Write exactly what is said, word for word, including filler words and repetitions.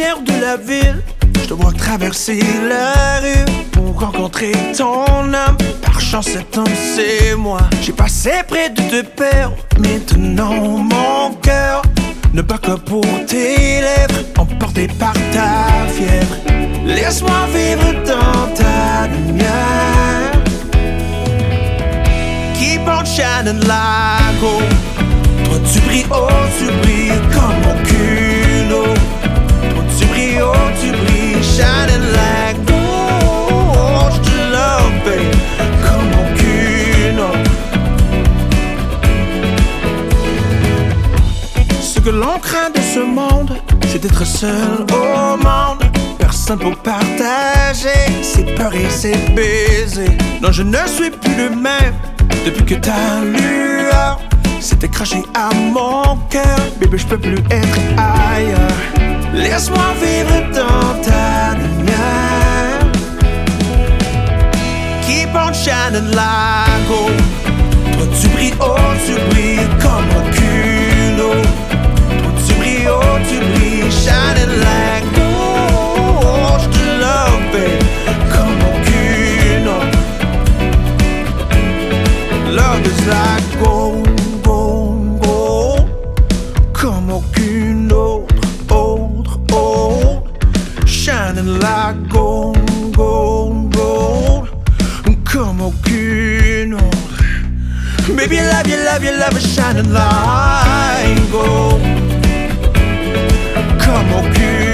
lumière de la ville. Je te vois traverser la rue pour rencontrer ton âme. Par chance cet homme c'est moi. J'ai passé près de te perdre. Maintenant mon cœur ne bat que pour tes lèvres, emporté par ta fièvre. Laisse-moi vivre dans ta lumière. Keep on shining like gold. Toi tu brilles, oh tu brilles comme aucune autre. Toi tu brilles, oh tu brilles, shining like gold. Je te love, babe, comme aucune autre. Ce que l'on craint de ce monde, c'est d'être seul au monde. Personne pour partager ses peurs et ses baisers. Non, je ne suis plus le même depuis que ta lueur s'était crachée à mon cœur. Bébé, je peux plus être ailleurs. Laisse-moi vivre dans ta lumière. Keep on shining like gold. Toi tu brilles, oh tu brilles comme aucune autre. Toi tu brilles, oh tu brilles, shining like gold. Je te love, babe, comme aucune autre. Love is like gold, gold, gold. Comme aucune autre, autre, autre. Shining like gold, gold, gold. Comme aucune autre. Baby, love you, love you, love you, shining like gold. Comme aucune